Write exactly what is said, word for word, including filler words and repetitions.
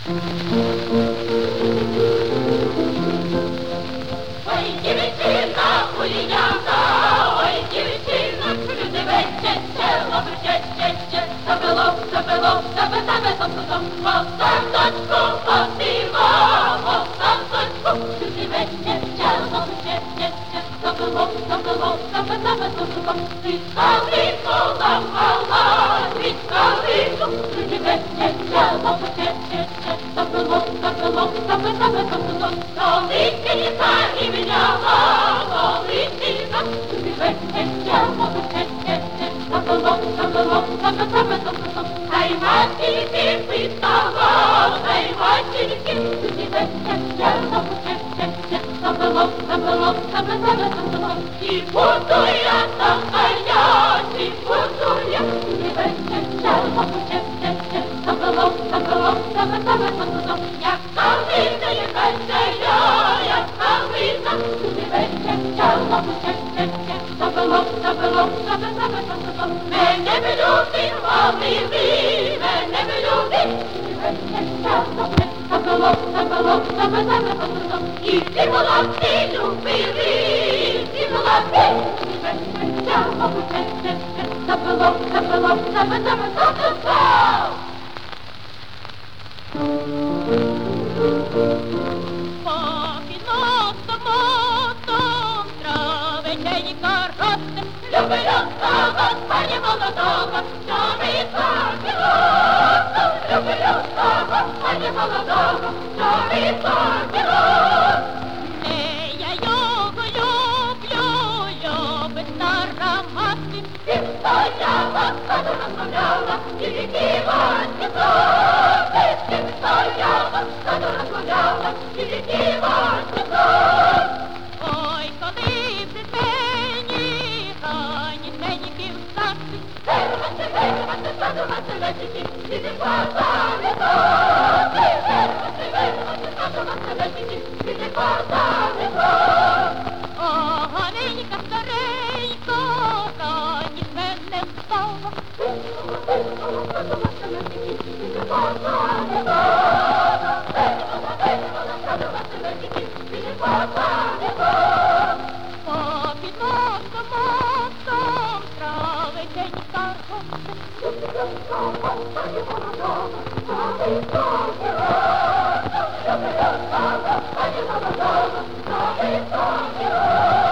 Ой, дівчина, Ульяна, ой, дівчина, люди вечеще, лоби чеще, забило, забило, забе, забе, сом-сом, сосочку, посімо, сосочку, люди вечеще, лоби чеще, забило, забило, забе, забе, сом-сом, світкалику ламала, світкалику, люди вечеще, лоби чеще, забило, забило, забе, забе, сом-сом, Лисиця рівняла, лисиця, тобі вечеще, лоби чеще, забило, забило, забе, забе, сом-сом, хай матінки писала, хай матінки, тобі вечеще, лоби чеще, забило, забило, забе, забе, сом-сом, і буду я такая, і буду я, тобі вечеще, лоби чеще, забило, забило, забе, забе, сом-сом, як калина, яка сяя, як калина, тобі вечеще, лоби чеще, забило, забило, забе, забе, сом-сом, мене б люди хвалили, мене б люди, тобі вечеще, лоби, забило, забило, забе, забе, сом-сом, і всі молодці любили, всі молодці, тобі вечеще, лоби чеще, забило, забило, забе, забе, сом-сом. По-фіно-самотом травичені короти, Люблю того, пані молодого, що ми папілотом. Люблю того, пані молодого, що ми папілотом. не я його люблю, любить стара мати. Він стояла, саду розмовляла, і віки ваші зови. Він стояла, саду розмовляла, і віки ваші зови. Ой, коли при мені, ані мені півсарці, Вирвати, вирвати, саду Василечики, і ти пасали зови. Вирвати, вирвати, саду Василечики, і ти пасали зови. о, ганенька старенько, ані мене встала. По-під носом, мостом, травичені короти.